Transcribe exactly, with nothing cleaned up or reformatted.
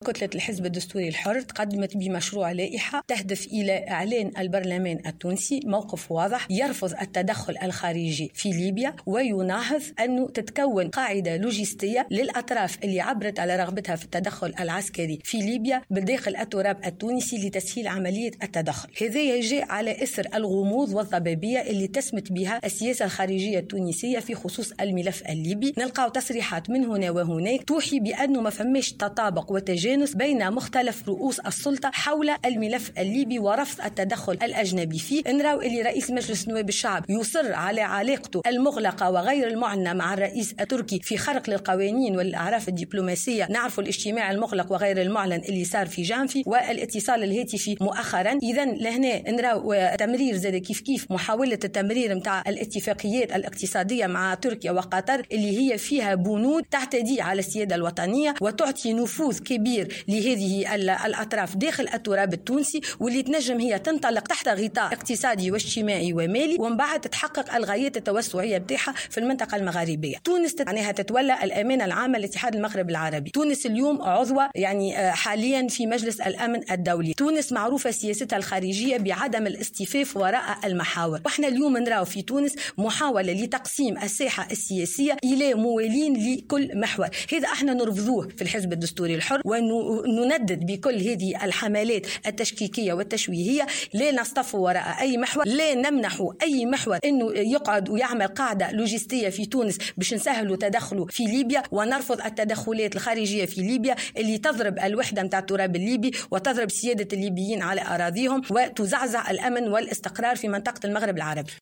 كتلة الحزب الدستوري الحر تقدمت بمشروع لائحة تهدف إلى إعلان البرلمان التونسي موقف واضح يرفض التدخل الخارجي في ليبيا، ويناهض أنه تتكون قاعدة لوجستية للأطراف اللي عبرت على رغبتها في التدخل العسكري في ليبيا بداخل التراب التونسي لتسهيل عملية التدخل. هذا يجي على إثر الغموض والضبابية اللي تسمت بها السياسة الخارجية التونسية في خصوص الملف الليبي. نلقاو تصريحات من هنا وهناك توحي بأنه ما فماش تطابق وتجانس بين مختلف رؤوس السلطة حول الملف الليبي ورفض التدخل الأجنبي فيه. نراو اللي رئيس مجلس نواب الشعب يصر على علاقته المغلقة وغير المعنى مع الرئيس التركي في خرق للقوانين والأعراف الدبلوماسية. نعرفوا الاجتماع المغلق وغير المعلن اللي صار في جانفي والاتصال الهاتفي مؤخرا. إذا لهنا نراو تمرير زاد كيف كيف محاولة التمرير متاع الاتفاقيات الاقتصادية مع تركيا وقطر اللي هي فيها بنود تعتدي على السيادة الوطنية وتعطي نفوذ كبير لهذه الأطراف داخل التراب التونسي، واللي تنجم هي تنطلق تحت غطاء اقتصادي واجتماعي ومالي ومن بعد تحقق الغايات التوسعية بتاعها في المنطقة المغاربية. تونس معناها تتولى الأمانة العامة لاتحاد المغرب العربي. تونس اليوم عضوة يعني حاليا في مجلس الأمن الدولي. تونس معروفة سياستها الخارجية بعدم الاصطفاف وراء المحاور، واحنا اليوم نراو في تونس محاولة لتقسيم الساحة السياسية إلى موالين لكل محور. هذا احنا نرفضوه في الحزب الدستوري الحر ونندد بكل هذه الحملات التشكيكية والتشويهية. لا نصطف وراء أي محور، لا نمنح أي محور أنه يقعد ويعمل قاعدة لوجستية في تونس باش نسهلوا تدخله في ليبيا، ونرفض التدخلات الخارجية في ليبيا اللي تضرب الوحدة متاع التراب الليبي وتضرب سيادة الليبيين على أراضيهم وتزعزع الأمن والاستقرار في منطقة المغرب العربي.